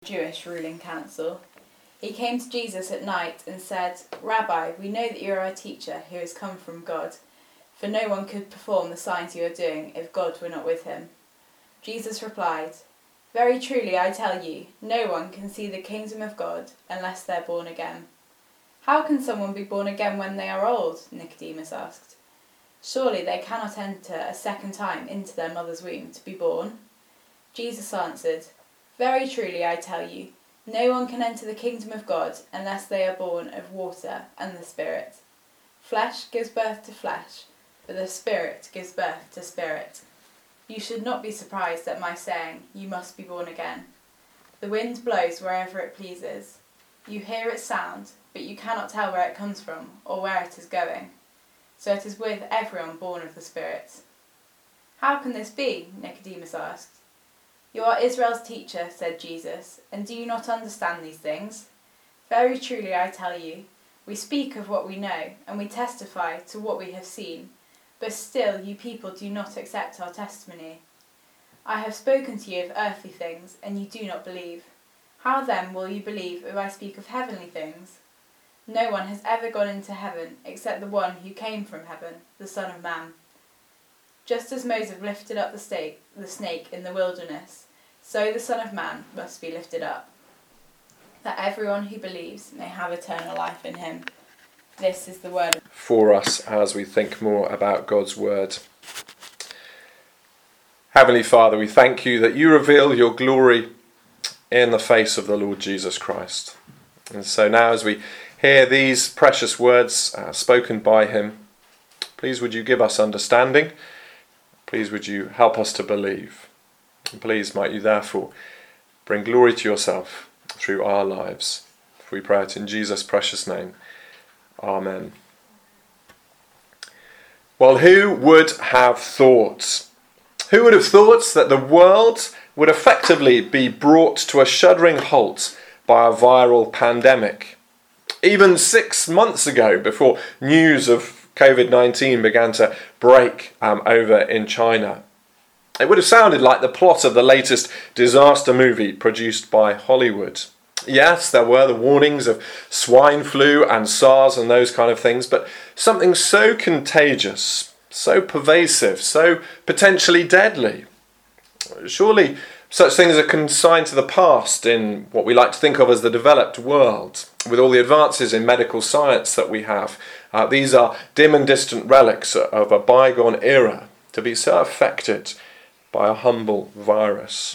Jewish ruling council. He came to Jesus at night and said, "Rabbi, we know that you are a teacher who has come from God, for no one could perform the signs you are doing if God were not with him." Jesus replied, "Very truly I tell you, no one can see the kingdom of God unless they're born again." "How can someone be born again when they are old?" Nicodemus asked. "Surely they cannot enter a second time into their mother's womb to be born?" Jesus answered, "Very truly I tell you, no one can enter the kingdom of God unless they are born of water and the Spirit. Flesh gives birth to flesh, but the Spirit gives birth to spirit. You should not be surprised at my saying, 'You must be born again.' The wind blows wherever it pleases. You hear its sound, but you cannot tell where it comes from or where it is going. So it is with everyone born of the Spirit." "How can this be?" Nicodemus asked. "You are Israel's teacher," said Jesus, "and do you not understand these things? Very truly I tell you, we speak of what we know, and we testify to what we have seen, but still you people do not accept our testimony. I have spoken to you of earthly things, and you do not believe. How then will you believe if I speak of heavenly things? No one has ever gone into heaven except the one who came from heaven, the Son of Man. Just as Moses lifted up the snake in the wilderness, so the Son of Man must be lifted up, that everyone who believes may have eternal life in him." This is the word for us as we think more about God's word. Heavenly Father, we thank you that you reveal your glory in the face of the Lord Jesus Christ. And so now as we hear these precious words spoken by him, please would you give us understanding. Please would you help us to believe. And please might you therefore bring glory to yourself through our lives. For we pray it in Jesus' precious name. Amen. Well, who would have thought? Who would have thought that the world would effectively be brought to a shuddering halt by a viral pandemic? Even 6 months ago, before news of COVID-19 began to break over in China, it would have sounded like the plot of the latest disaster movie produced by Hollywood. Yes, there were the warnings of swine flu and SARS and those kind of things, but something so contagious, so pervasive, so potentially deadly. Surely such things are consigned to the past in what we like to think of as the developed world. With all the advances in medical science that we have, these are dim and distant relics of a bygone era to be so affected by a humble virus.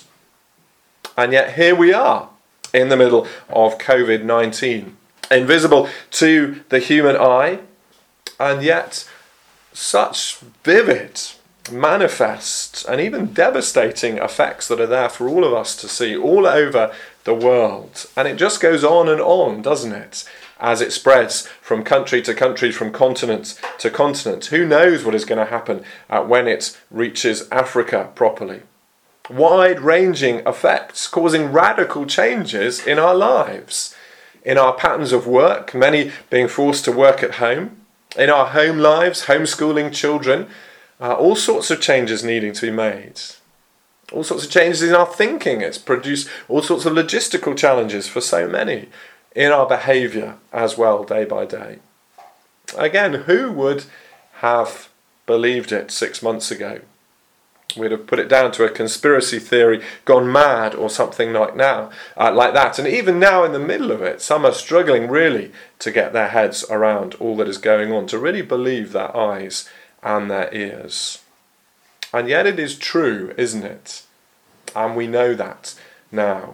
And yet here we are in the middle of COVID-19, invisible to the human eye, and yet such vivid, manifest, and even devastating effects that are there for all of us to see all over the world. And it just goes on, doesn't it? As it spreads from country to country, from continent to continent. Who knows what is going to happen when it reaches Africa properly? Wide-ranging effects, causing radical changes in our lives. In our patterns of work, many being forced to work at home. In our home lives, homeschooling children. All sorts of changes needing to be made. All sorts of changes in our thinking. It's produced all sorts of logistical challenges for so many. In our behaviour as well, day by day. Again, who would have believed it 6 months ago? We'd have put it down to a conspiracy theory gone mad or something like that. And even now in the middle of it, some are struggling really to get their heads around all that is going on, to really believe their eyes and their ears. And yet it is true, isn't it? And we know that now.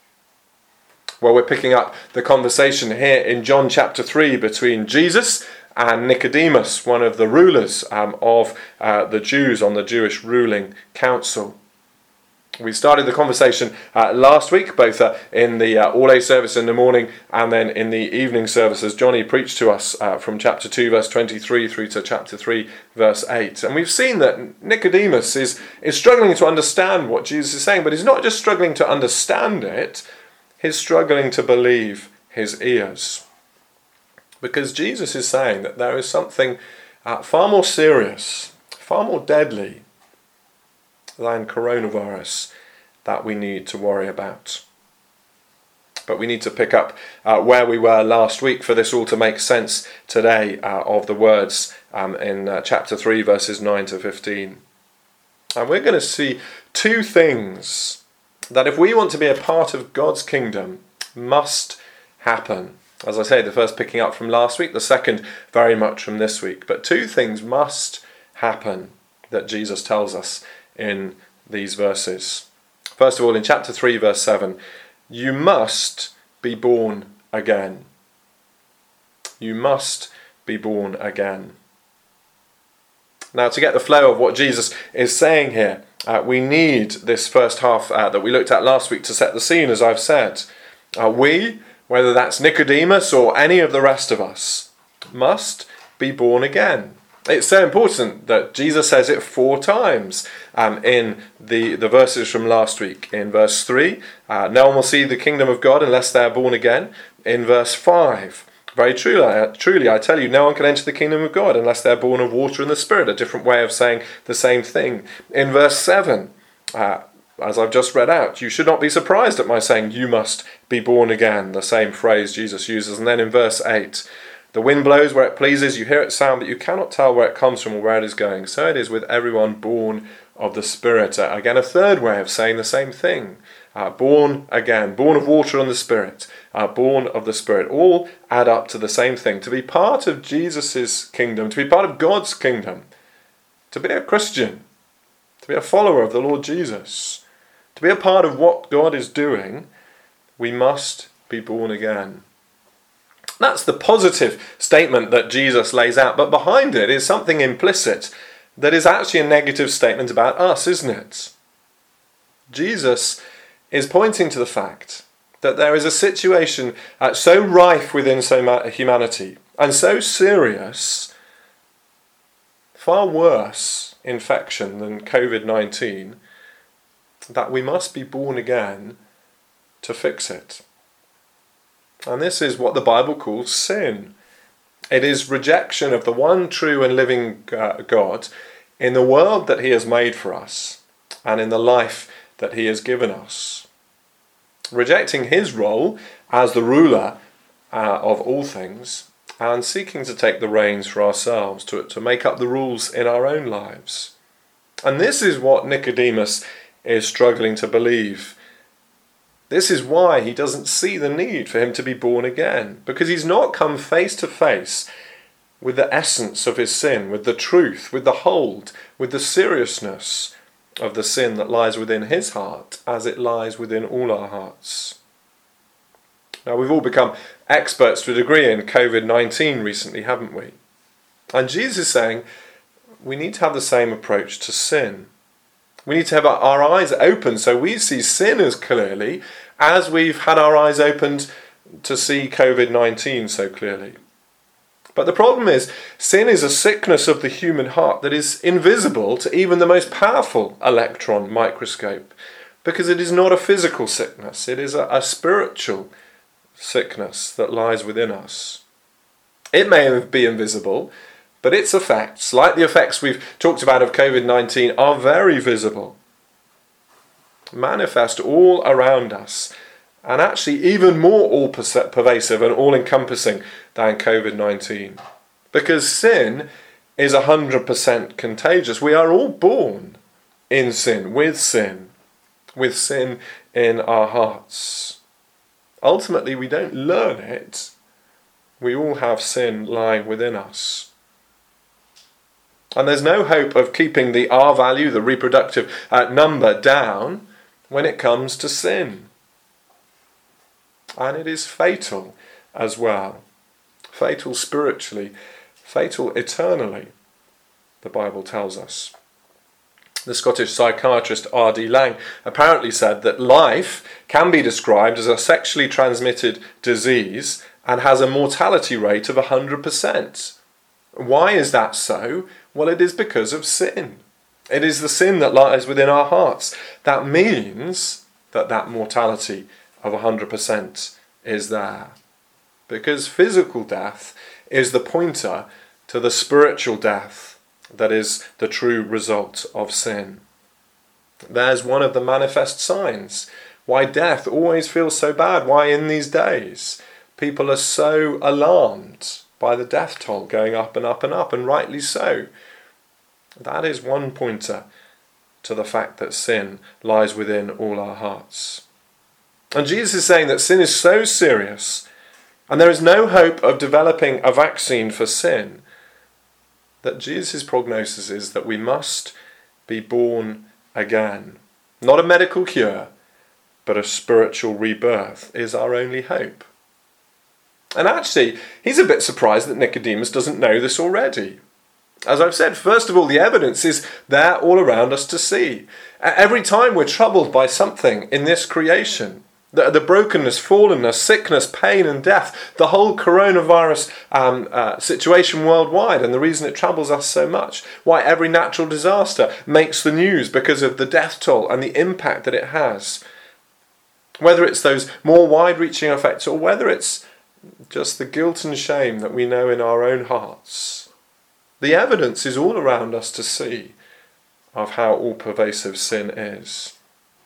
Well, we're picking up the conversation here in John chapter 3 between Jesus and Nicodemus, one of the rulers of the Jews on the Jewish ruling council. We started the conversation last week, both in the all-day service in the morning and then in the evening service, as Johnny preached to us from chapter 2, verse 23 through to chapter 3, verse 8. And we've seen that Nicodemus is struggling to understand what Jesus is saying, but he's not just struggling to understand it, he's struggling to believe his ears. Because Jesus is saying that there is something far more serious, far more deadly than coronavirus that we need to worry about. But we need to pick up where we were last week for this all to make sense today of the words in chapter 3, verses 9 to 15. And we're going to see two things that, if we want to be a part of God's kingdom, must happen. As I say, the first picking up from last week, the second very much from this week. But two things must happen that Jesus tells us in these verses. First of all, in chapter 3, verse 7, you must be born again. You must be born again. Now, to get the flow of what Jesus is saying here, we need this first half that we looked at last week to set the scene, as I've said. We, whether that's Nicodemus or any of the rest of us, must be born again. It's so important that Jesus says it 4 times in the verses from last week. In verse 3, no one will see the kingdom of God unless they are born again. In verse 5, very truly, I tell you, no one can enter the kingdom of God unless they're born of water and the Spirit, a different way of saying the same thing. In verse 7, as I've just read out, you should not be surprised at my saying, you must be born again, the same phrase Jesus uses. And then in verse 8, the wind blows where it pleases, you hear its sound, but you cannot tell where it comes from or where it is going. So it is with everyone born of the Spirit. Again, a third way of saying the same thing. Born again, born of water and the Spirit, born of the Spirit, all add up to the same thing. To be part of Jesus' kingdom, to be part of God's kingdom, to be a Christian, to be a follower of the Lord Jesus, to be a part of what God is doing, we must be born again. That's the positive statement that Jesus lays out, but behind it is something implicit that is actually a negative statement about us, isn't it? Jesus is pointing to the fact that there is a situation so rife within humanity and so serious, far worse infection than COVID-19, that we must be born again to fix it. And this is what the Bible calls sin. It is rejection of the one true and living God in the world that he has made for us and in the life that he has given us. Rejecting his role as the ruler of all things and seeking to take the reins for ourselves, to make up the rules in our own lives. And this is what Nicodemus is struggling to believe. This is why he doesn't see the need for him to be born again, because he's not come face to face with the essence of his sin, with the truth, with the hold, with the seriousness of the sin that lies within his heart as it lies within all our hearts. Now, we've all become experts to a degree in COVID-19 recently, haven't we? And Jesus is saying we need to have the same approach to sin. We need to have our eyes open so we see sin as clearly as we've had our eyes opened to see COVID-19 so clearly. But the problem is, sin is a sickness of the human heart that is invisible to even the most powerful electron microscope, because it is not a physical sickness, it is a spiritual sickness that lies within us. It may be invisible, but its effects, like the effects we've talked about of COVID-19, are very visible, manifest all around us, and actually even more all-pervasive and all-encompassing than COVID-19. Because sin is 100% contagious. We are all born in sin, with sin in our hearts. Ultimately, we don't learn it. We all have sin lying within us. And there's no hope of keeping the R value, the reproductive number, down when it comes to sin. And it is fatal as well. Fatal spiritually, fatal eternally, the Bible tells us. The Scottish psychiatrist R.D. Laing apparently said that life can be described as a sexually transmitted disease and has a mortality rate of 100%. Why is that so? Well, it is because of sin. It is the sin that lies within our hearts. That means that mortality of 100% is there. Because physical death is the pointer to the spiritual death that is the true result of sin. There's one of the manifest signs Why death always feels so bad. Why in these days people are so alarmed by the death toll going up and up and up, and rightly so. That is one pointer to the fact that sin lies within all our hearts. And Jesus is saying that sin is so serious, and there is no hope of developing a vaccine for sin, that Jesus' prognosis is that we must be born again. Not a medical cure, but a spiritual rebirth is our only hope. And actually, he's a bit surprised that Nicodemus doesn't know this already. As I've said, first of all, the evidence is there all around us to see. Every time we're troubled by something in this creation, the brokenness, fallenness, sickness, pain and death, the whole coronavirus situation worldwide, and the reason it troubles us so much, why every natural disaster makes the news because of the death toll and the impact that it has. Whether it's those more wide-reaching effects or whether it's just the guilt and shame that we know in our own hearts, the evidence is all around us to see of how all-pervasive sin is.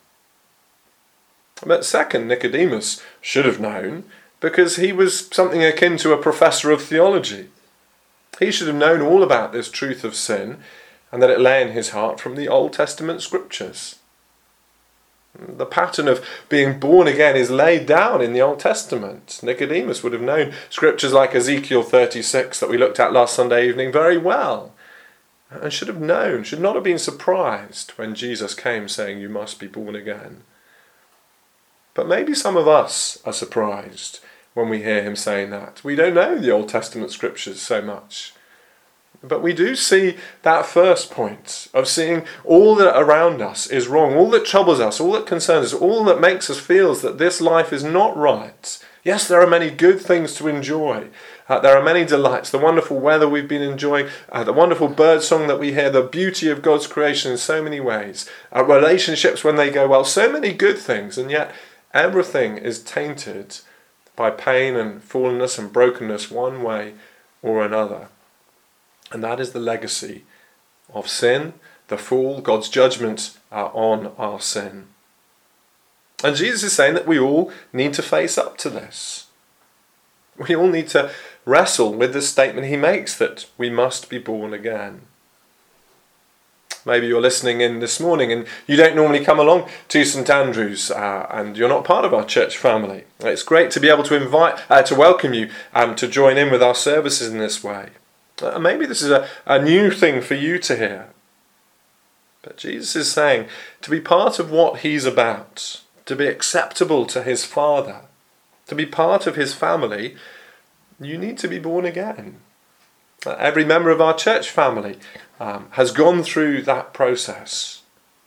But second, Nicodemus should have known, because he was something akin to a professor of theology. He should have known all about this truth of sin and that it lay in his heart from the Old Testament scriptures. The pattern of being born again is laid down in the Old Testament. Nicodemus would have known scriptures like Ezekiel 36 that we looked at last Sunday evening very well, and should have known, should not have been surprised when Jesus came saying, "You must be born again." But maybe some of us are surprised when we hear him saying that. We don't know the Old Testament scriptures so much. But we do see that first point of seeing all that around us is wrong, all that troubles us, all that concerns us, all that makes us feel that this life is not right. Yes, there are many good things to enjoy. There are many delights, the wonderful weather we've been enjoying, the wonderful bird song that we hear, the beauty of God's creation in so many ways, relationships when they go well, so many good things, and yet everything is tainted by pain and fallenness and brokenness one way or another. And that is the legacy of sin, the fall, God's judgment on our sin. And Jesus is saying that we all need to face up to this. We all need to wrestle with the statement he makes that we must be born again. Maybe you're listening in this morning and you don't normally come along to St Andrews and you're not part of our church family. It's great to be able to welcome you to join in with our services in this way. Maybe this is a new thing for you to hear. But Jesus is saying to be part of what he's about, to be acceptable to his Father, to be part of his family, you need to be born again. Every member of our church family has gone through that process.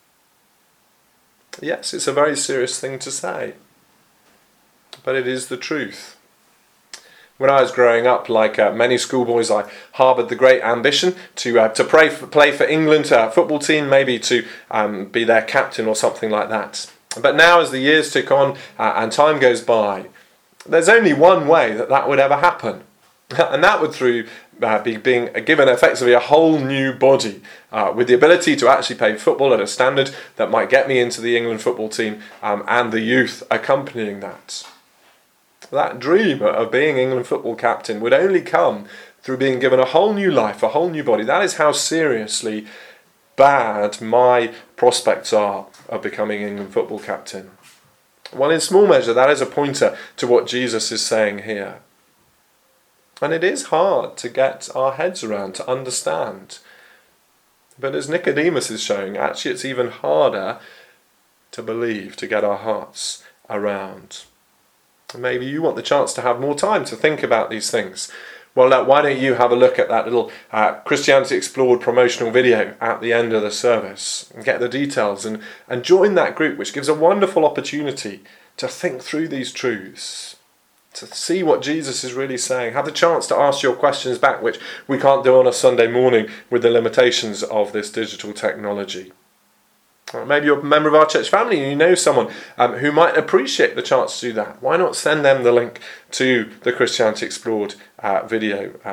Yes, it's a very serious thing to say, but it is the truth. When I was growing up, like many schoolboys, I harboured the great ambition to play for England football team, maybe to be their captain or something like that. But now, as the years tick on and time goes by, there's only one way that would ever happen, and that would through being given effectively a whole new body with the ability to actually play football at a standard that might get me into the England football team and the youth accompanying that. That dream of being England football captain would only come through being given a whole new life, a whole new body. That is how seriously bad my prospects are of becoming England football captain. Well, in small measure, that is a pointer to what Jesus is saying here. And it is hard to get our heads around, to understand. But as Nicodemus is showing, actually it's even harder to believe, to get our hearts around. Maybe you want the chance to have more time to think about these things. Well, why don't you have a look at that little Christianity Explored promotional video at the end of the service and get the details and join that group, which gives a wonderful opportunity to think through these truths, to see what Jesus is really saying. Have the chance to ask your questions back, which we can't do on a Sunday morning with the limitations of this digital technology. Or maybe you're a member of our church family and you know someone who might appreciate the chance to do that. Why not send them the link to the Christianity Explored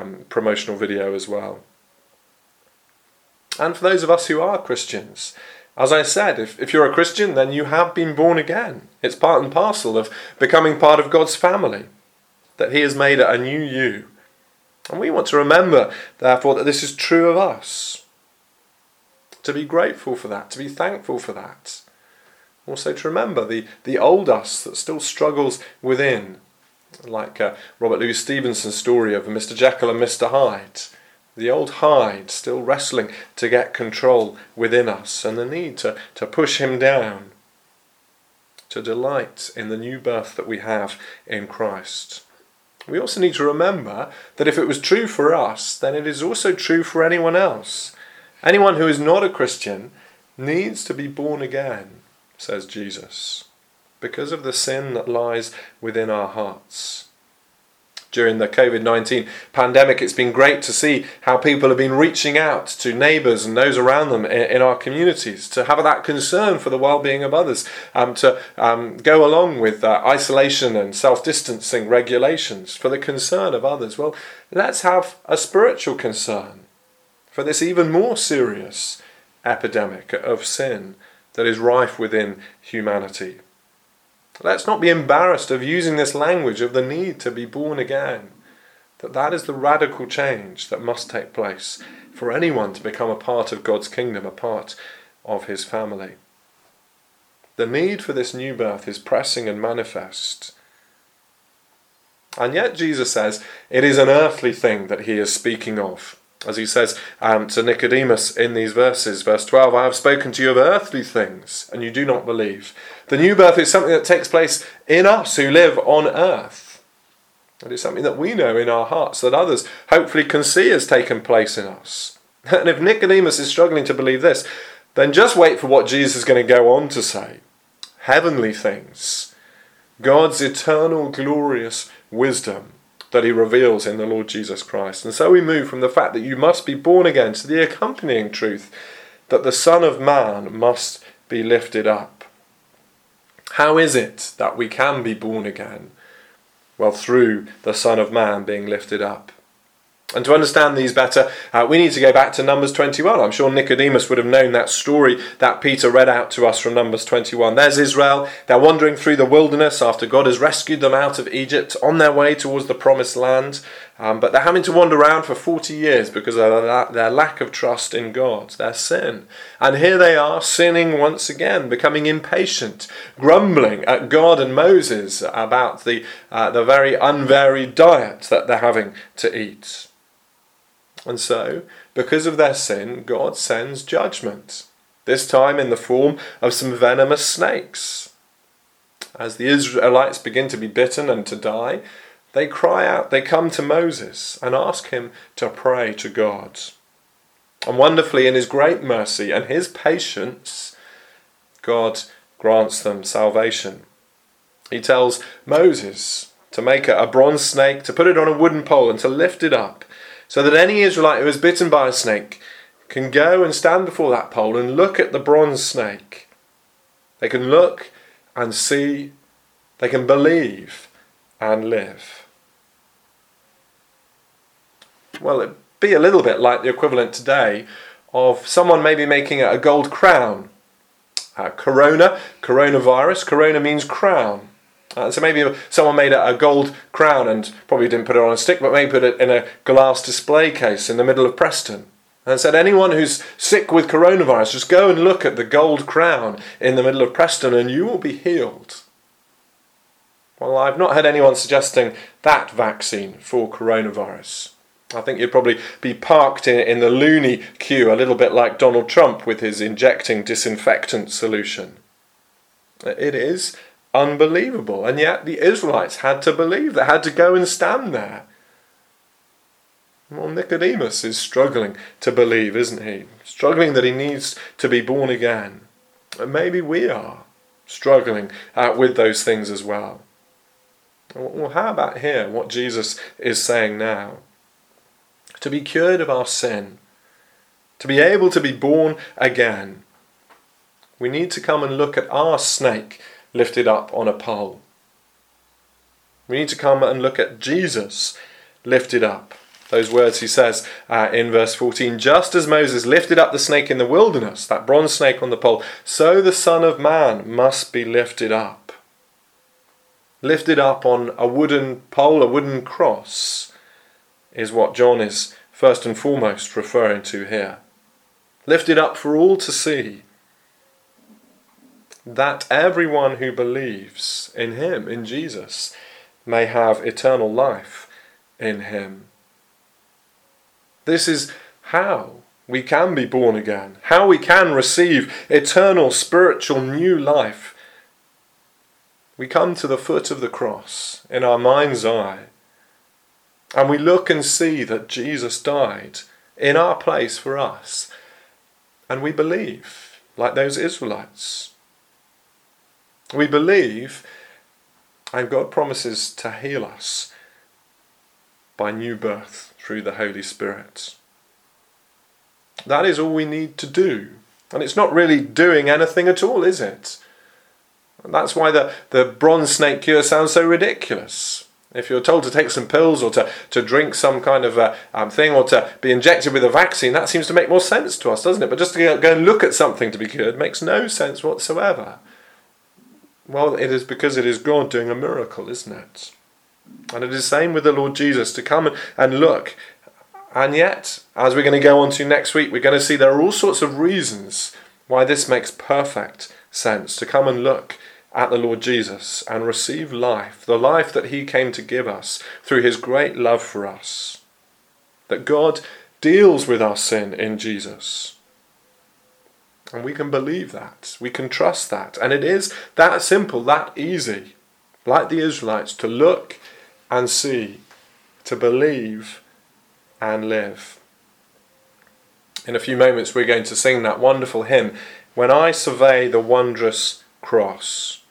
promotional video as well? And for those of us who are Christians, As I said, if you're a Christian, then you have been born again. It's part and parcel of becoming part of God's family, that he has made a new you. And we want to remember, therefore, that this is true of us. To be grateful for that, to be thankful for that. Also to remember the old us that still struggles within, like Robert Louis Stevenson's story of Mr. Jekyll and Mr. Hyde. The old Hyde still wrestling to get control within us, and the need to push him down, to delight in the new birth that we have in Christ. We also need to remember that if it was true for us, then it is also true for anyone else. Anyone who is not a Christian needs to be born again, says Jesus, because of the sin that lies within our hearts. During the COVID-19 pandemic, it's been great to see how people have been reaching out to neighbours and those around them in our communities, to have that concern for the well-being of others, to go along with isolation and self-distancing regulations for the concern of others. Well, let's have a spiritual concern for this even more serious epidemic of sin that is rife within humanity. Let's not be embarrassed of using this language of the need to be born again. That is the radical change that must take place for anyone to become a part of God's kingdom, a part of his family. The need for this new birth is pressing and manifest. And yet Jesus says it is an earthly thing that he is speaking of. As he says to Nicodemus in these verses, verse 12, I have spoken to you of earthly things, and you do not believe. The new birth is something that takes place in us who live on earth. It is something that we know in our hearts, that others hopefully can see has taken place in us. And if Nicodemus is struggling to believe this, then just wait for what Jesus is going to go on to say. Heavenly things, God's eternal, glorious wisdom that he reveals in the Lord Jesus Christ. And so we move from the fact that you must be born again to the accompanying truth that the Son of Man must be lifted up. How is it that we can be born again? Well, through the Son of Man being lifted up. And to understand these better, we need to go back to Numbers 21. I'm sure Nicodemus would have known that story that Peter read out to us from Numbers 21. There's Israel. They're wandering through the wilderness after God has rescued them out of Egypt on their way towards the promised land. But they're having to wander around for 40 years because of their lack of trust in God, their sin. And here they are sinning once again, becoming impatient, grumbling at God and Moses about the very unvaried diet that they're having to eat. And so, because of their sin, God sends judgment, this time in the form of some venomous snakes. As the Israelites begin to be bitten and to die, they cry out, they come to Moses and ask him to pray to God. And wonderfully, in his great mercy and his patience, God grants them salvation. He tells Moses to make a bronze snake, to put it on a wooden pole and to lift it up, so that any Israelite who is bitten by a snake can go and stand before that pole and look at the bronze snake. They can look and see, they can believe and live. Well, it'd be a little bit like the equivalent today of someone maybe making a gold crown. Coronavirus, corona means crown. So maybe someone made a gold crown and probably didn't put it on a stick, but maybe put it in a glass display case in the middle of Preston. And said, anyone who's sick with coronavirus, just go and look at the gold crown in the middle of Preston and you will be healed. Well, I've not heard anyone suggesting that vaccine for coronavirus. I think you'd probably be parked in the loony queue, a little bit like Donald Trump with his injecting disinfectant solution. It is unbelievable, and yet the Israelites had to believe, they had to go and stand there. Well, Nicodemus is struggling to believe, isn't he? Struggling that he needs to be born again. And maybe we are struggling with those things as well. Well, how about here, what Jesus is saying now? To be cured of our sin, to be able to be born again, we need to come and look at our snake lifted up on a pole. We need to come and look at Jesus lifted up Those words he says in verse 14, just as Moses lifted up the snake in the wilderness, that bronze snake on the pole, so the Son of Man must be lifted up. Lifted up on a wooden pole, a wooden cross, is what John is first and foremost referring to here. Lifted up for all to see, that everyone who believes in him, in Jesus, may have eternal life in him. This is how we can be born again, how we can receive eternal spiritual new life. We come to the foot of the cross in our mind's eye, and we look and see that Jesus died in our place for us, and we believe, like those Israelites. We believe, and God promises to heal us by new birth through the Holy Spirit. That is all we need to do. And it's not really doing anything at all, is it? And that's why the bronze snake cure sounds so ridiculous. If you're told to take some pills or to drink some kind of thing or to be injected with a vaccine, that seems to make more sense to us, doesn't it? But just to go and look at something to be cured makes no sense whatsoever. Well, it is because it is God doing a miracle, isn't it? And it is the same with the Lord Jesus, to come and look. And yet, as we're going to go on to next week, we're going to see there are all sorts of reasons why this makes perfect sense, to come and look at the Lord Jesus and receive life, the life that he came to give us through his great love for us. That God deals with our sin in Jesus. And we can believe that, we can trust that. And it is that simple, that easy, like the Israelites, to look and see, to believe and live. In a few moments we're going to sing that wonderful hymn, When I Survey the Wondrous Cross.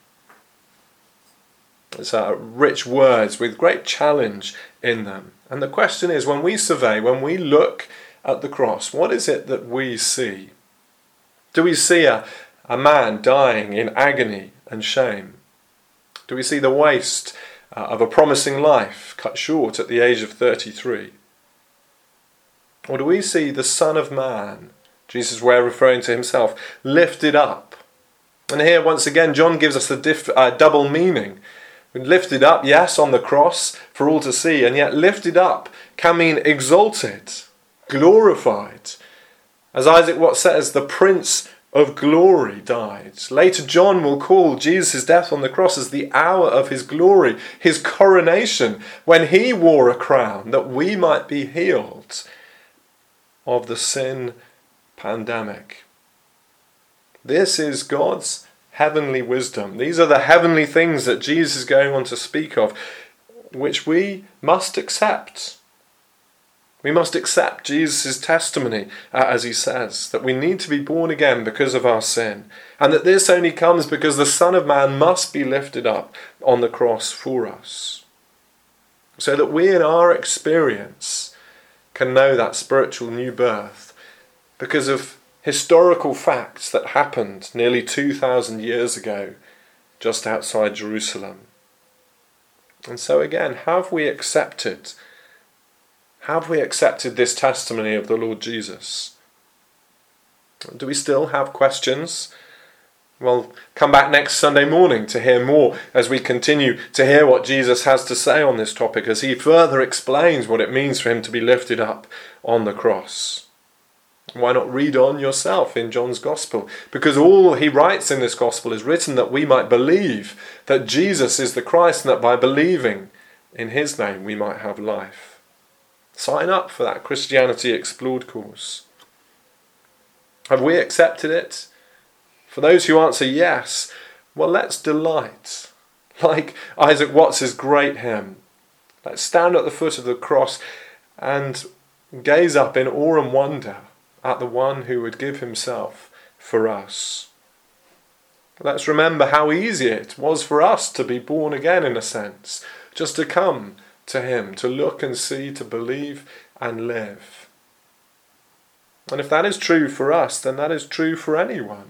It's rich words with great challenge in them. And the question is, when we survey, when we look at the cross, what is it that we see? Do we see a man dying in agony and shame? Do we see the waste of a promising life cut short at the age of 33? Or do we see the Son of Man, Jesus' way of referring to himself, lifted up? And here once again John gives us a double meaning. Lifted up, yes, on the cross for all to see, and yet lifted up can mean exalted, glorified. As Isaac Watts says, the Prince of Glory died. Later John will call Jesus' death on the cross as the hour of his glory, his coronation, when he wore a crown that we might be healed of the sin pandemic. This is God's heavenly wisdom. These are the heavenly things that Jesus is going on to speak of, which we must accept. We must accept Jesus' testimony, as he says, that we need to be born again because of our sin, and that this only comes because the Son of Man must be lifted up on the cross for us, so that we in our experience can know that spiritual new birth because of historical facts that happened nearly 2,000 years ago just outside Jerusalem. And so again, have we accepted this testimony of the Lord Jesus? Do we still have questions? Well, come back next Sunday morning to hear more as we continue to hear what Jesus has to say on this topic, as he further explains what it means for him to be lifted up on the cross. Why not read on yourself in John's Gospel? Because all he writes in this Gospel is written that we might believe that Jesus is the Christ, and that by believing in his name we might have life. Sign up for that Christianity Explored course. Have we accepted it? For those who answer yes, well, let's delight. Like Isaac Watts' great hymn, let's stand at the foot of the cross and gaze up in awe and wonder at the one who would give himself for us. Let's remember how easy it was for us to be born again, in a sense, just to come to him, to look and see, to believe and live. And if that is true for us, then that is true for anyone.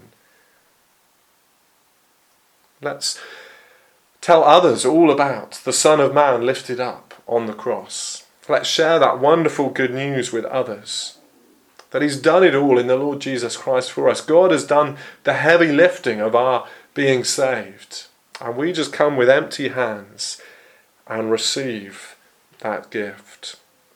Let's tell others all about the Son of Man lifted up on the cross. Let's share that wonderful good news with others. That he's done it all in the Lord Jesus Christ for us. God has done the heavy lifting of our being saved. And we just come with empty hands and receive that gift.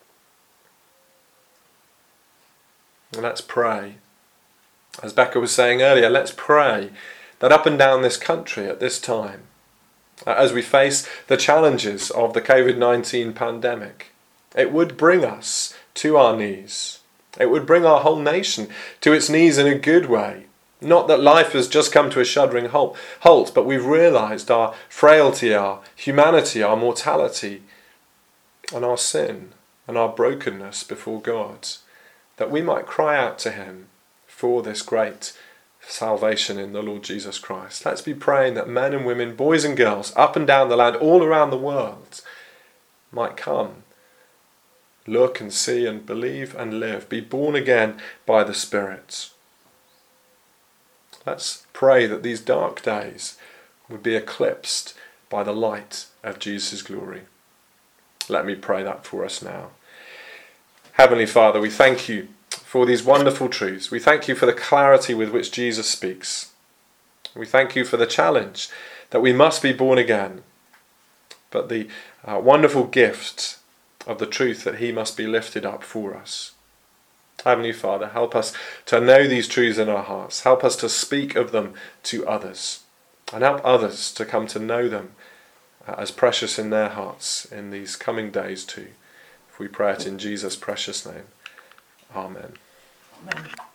And let's pray. As Becca was saying earlier, let's pray that up and down this country at this time, as we face the challenges of the COVID-19 pandemic, it would bring us to our knees. It would bring our whole nation to its knees in a good way. Not that life has just come to a shuddering halt, but we've realised our frailty, our humanity, our mortality, and our sin and our brokenness before God, that we might cry out to him for this great salvation in the Lord Jesus Christ. Let's be praying that men and women, boys and girls, up and down the land, all around the world, might come, look and see and believe and live, be born again by the Spirit. Let's pray that these dark days would be eclipsed by the light of Jesus' glory. Let me pray that for us now. Heavenly Father, we thank you for these wonderful truths. We thank you for the clarity with which Jesus speaks. We thank you for the challenge that we must be born again, but the wonderful gift of the truth that he must be lifted up for us. Heavenly Father, help us to know these truths in our hearts. Help us to speak of them to others, and help others to come to know them as precious in their hearts in these coming days too. If we pray it in Jesus' precious name. Amen. Amen.